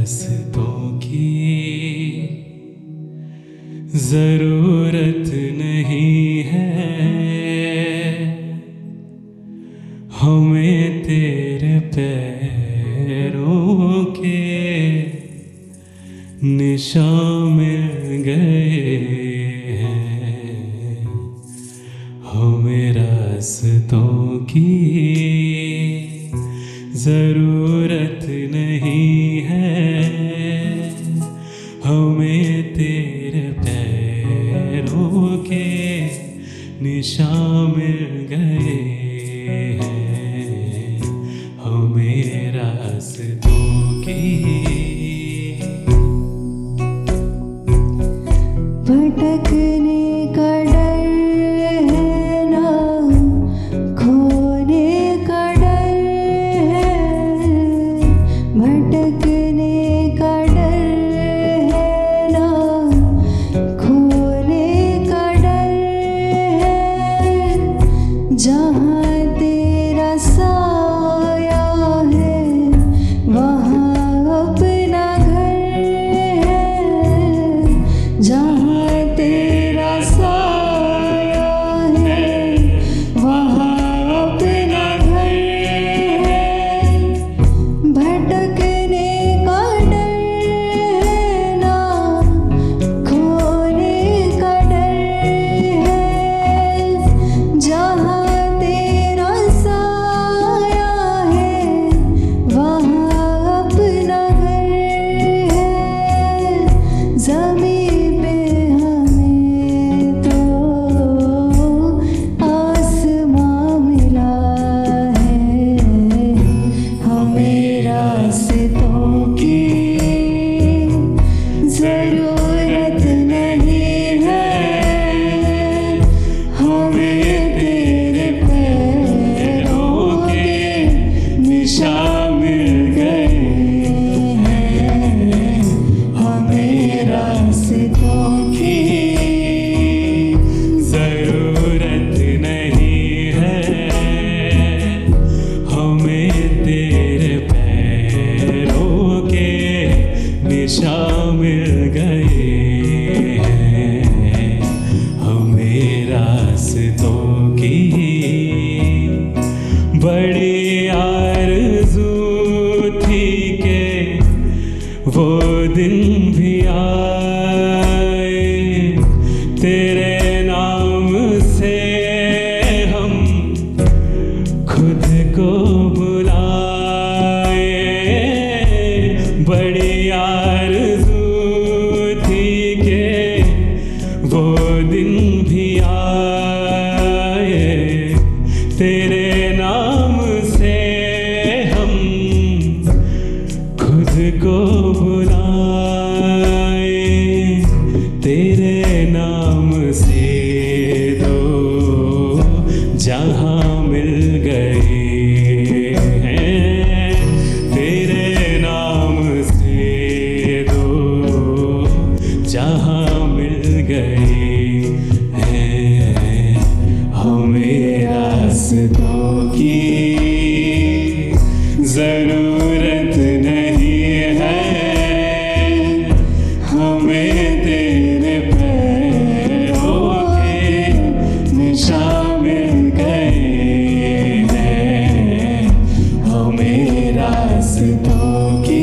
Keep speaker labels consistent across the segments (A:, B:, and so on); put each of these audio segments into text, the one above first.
A: रास्तों की जरूरत नहीं है, हमें तेरे पैरों के निशान मिल गए हैं। हमें रास्तों की जरूरत नहीं है, हमें तेरे पैरों के निशान मिल गए हैं। हमें रास्तों की
B: भटकने का डर है ना, खोने का डर है। भटकने का डर है ना, खोने का डर है। जहाँ तेरा साया है वहाँ अपना घर है। जहाँ तेरा साया है वहाँ अपना घर है। भटकने का डर है ना, खोने का डर है। जहाँ तेरा साया है वहाँ अपना घर है। ज़मीन पे हमें तो आसमां मिला है। हमें रास्तों की ज़रूरत नहीं है, हमें तेरे पैरों के निशान मिल गए हैं। हमें रास्तों की
A: जरूरत नहीं है, हमें तेरे पैरों के निशान मिल गए हैं। हमें रास्तों की बड़ी आरज़ू थी कि वो दिन भी आए, तेरे नाम से हम खुद को बुलाए। बड़ी आरज़ू थी कि वो दिन भी आए, तेरे नाम से हम खुद को बुलाए। तेरे नाम से दो जहां मिल गए हैं। तेरे नाम से दो जहां मिल गए हैं। हमें रास्तों की जरूरत नहीं है, हमें तेरे पैरों के निशान मिल गए हैं। हमें रास्तों की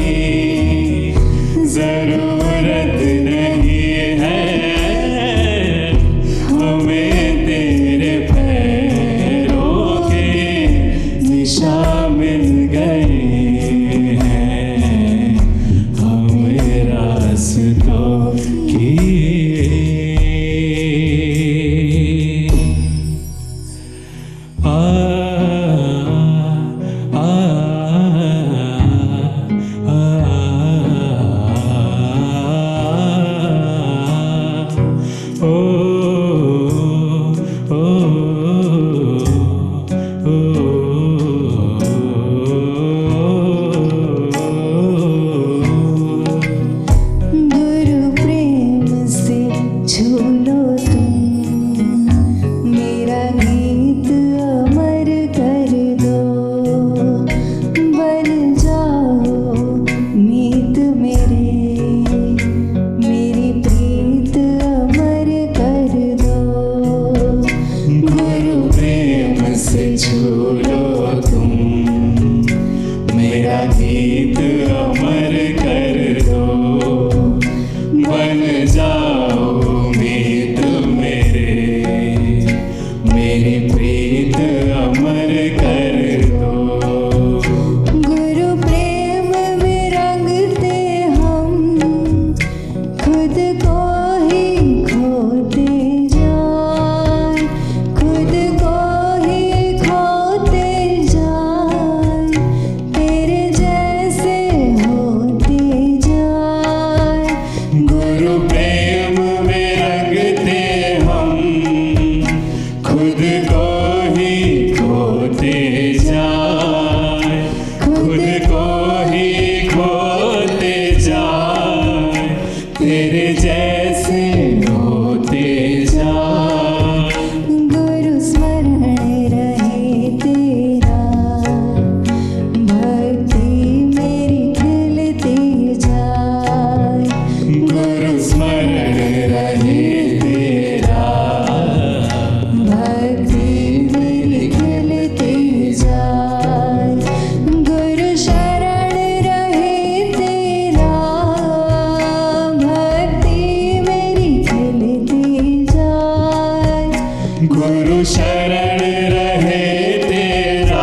A: जरूरत नहीं है, हमें तेरे पैरों के निशान मिल गए छू लो तुम, मेरा गीत अमर कर दो, बन जाओ मीत मेरे, मेरी प्रीत अमर कर दो।
B: गुरु प्रेम में रंगते हम, खुद को ही खोते जाए, खुद को ही खोते जाए, तेरे जैसे होते जाए।
A: गुरु प्रेम में रंगते हम, खुद को ही खोते जाए, खुद को ही खोते जाए, तेरे जैसे होते जाए।
B: गुरु स्मरण रहे तेरा, भक्ति मेरी खिलती जाए।
A: गुरु स्मरण रहे तेरा,
B: भक्ति मेरी खिलती जाए। गुरु शरण रहे तेरा, भक्ति मेरी खिलती जाए।
A: गुरु शरण रहे तेरा,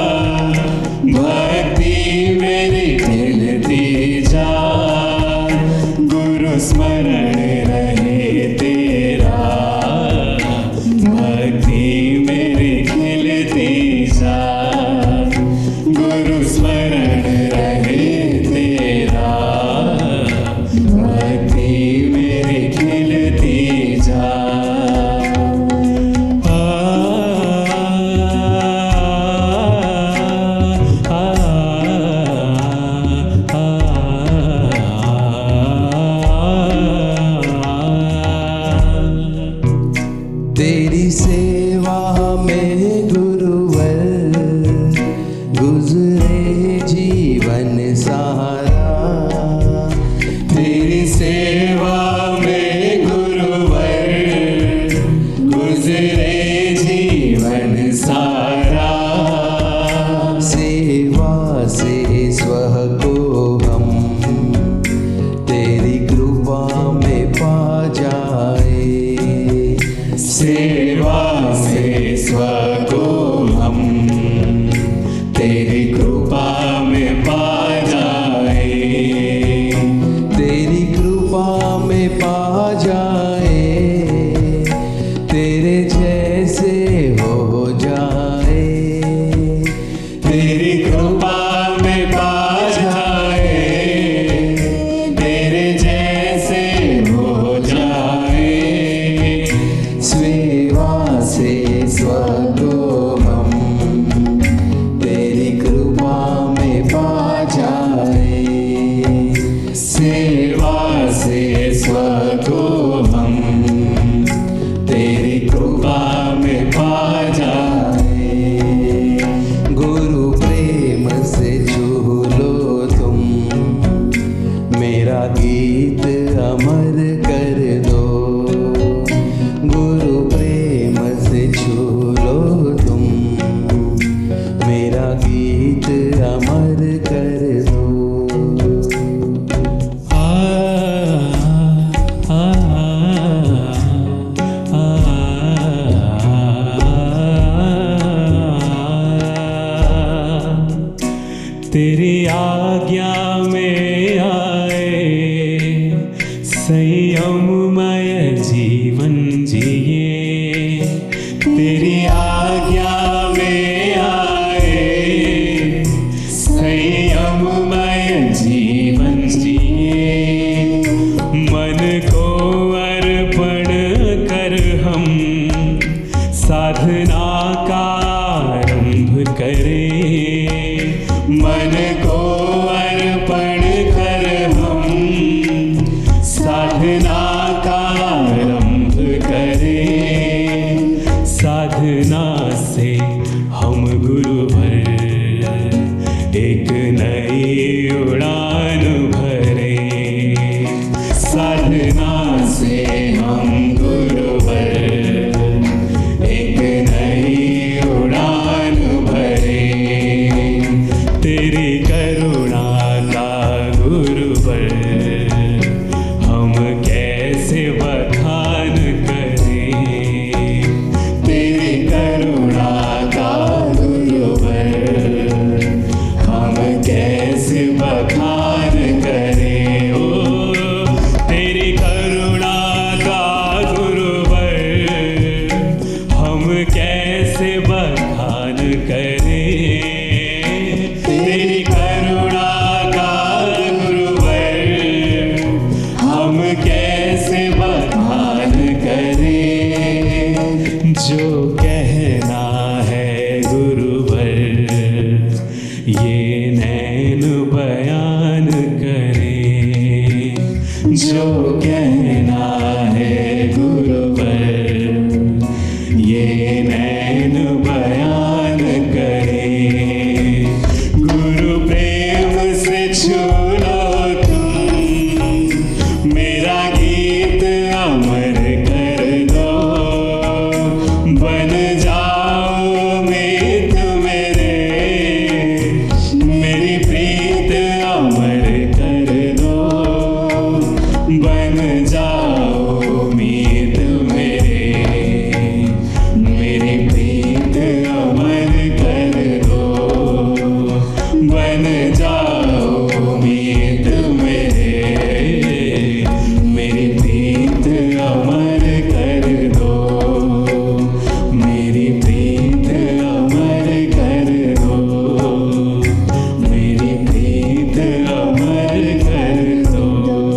A: भक्ति मेरी खिलती जाए। गुरु स्मरण रहे तेरा, भक्ति मेरी खिलती जाए। गुरु स्मरण रहे तेरा, भक्ति मेरी खिलती जाए।
C: तेरी सेवा में गुरुवर, गुजरे जीवन सारा।
A: तेरी सेवा में गुरुवर, गुजरे जीवन सारा।
C: सेवा से स्व को हम तेरी कृपा में पा जाए।
A: सेवा से स्व को हम तेरी कृपा में पा जाए।
C: तेरी कृपा में पा जाए, तेरे जैसे हो जाए।
A: तेरी कृपा में पा जाए, तेरे जैसे हो जाए।
C: सेवा से स्व को हम तेरी कृपा में पा जाए।
A: सेवा से स्व को हम तेरी कृपा में पा जाए।
C: गुरु प्रेम से छू लो तुम, मेरा गीत अमर कर दो। गुरु प्रेम से छू लो तुम, मेरा गीत अमर कर दो।
A: तेरी आज्ञा में आए, संयममय जीवन जिए। तेरी आज्ञा में आए, संयममय जीवन जिए। मन को अर्पण कर हम साधना का आरंभ करें। मन को अर्पण कर हम साधना का आरंभ करें। साधना से हम गुरुवर एक नई उड़ान भरे। साधना से हम गुरुवर एक नई उड़ान करे। तेरी करुणा का गुरुवर हम कैसे बखान करें। जो कहना है गुरुवर ये नैन बयान करे। जो कहना है गुरुवर ये नैन बयान करे। गुरु प्रेम से छू लो तुम मेरा गीत अमर कर दो। बन जाओ मीत मेरे मेरी प्रीत अमर कर दो। बन जाओ मीत मेरे मेरी प्रीत अमर कर दो। बन जाओ मीत मेरे मेरी प्रीत अमर कर दो। मेरी प्रीत अमर कर दो। मेरी प्रीत अमर कर दो।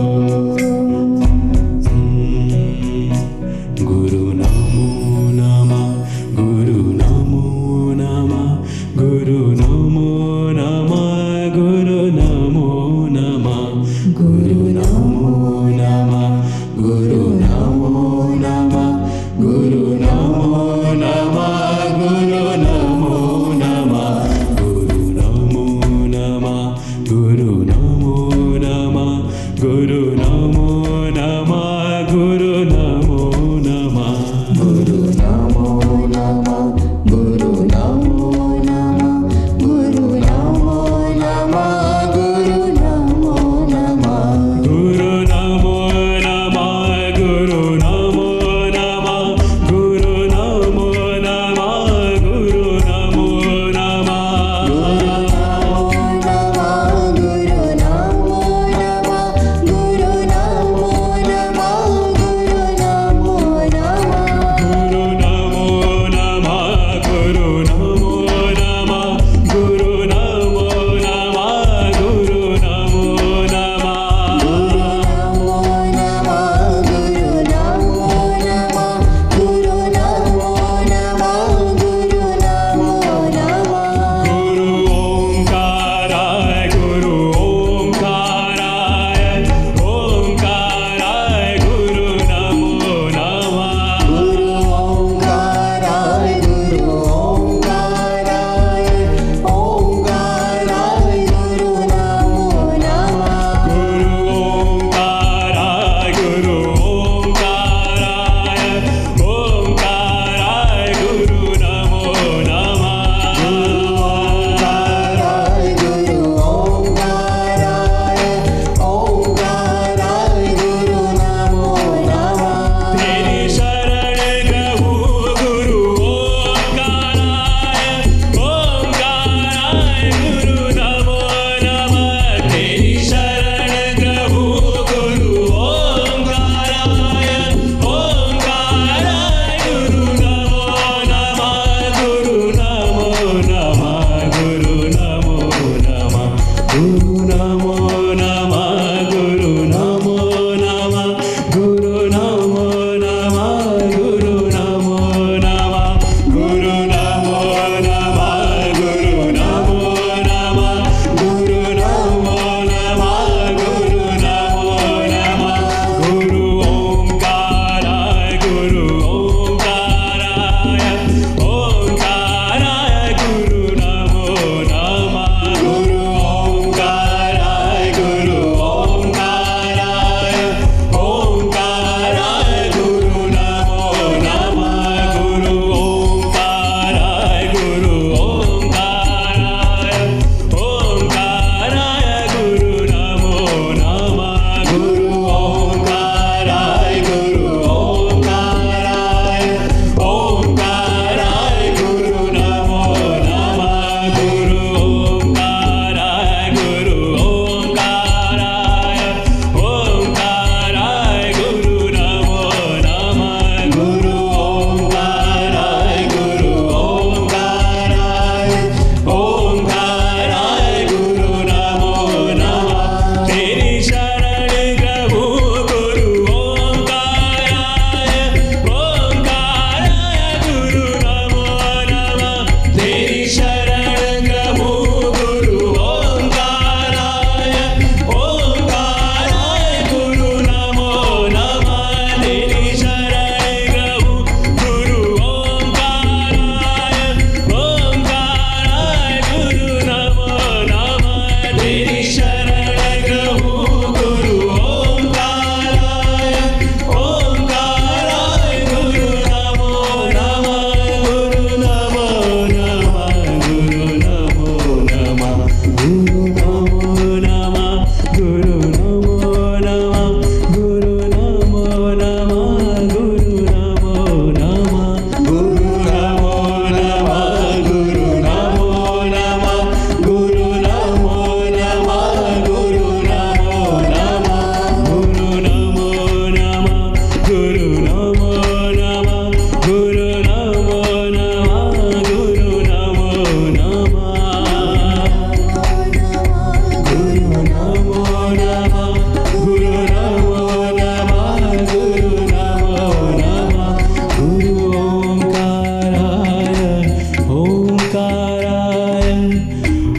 A: गुरु नमो नमः गुरु नमो नमः गुरु नमो नमः गुरु नमो नमः गुरु नमो नमः गुरु नमो नमः गुरु नमो नमः गुरु नमो नमः गुरु नमो नमः गुरु नमो नमः गुरु नमो नमः गुरु नमो नमः
B: गुरु नमो नमः गुरु नमो नमः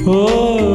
A: हो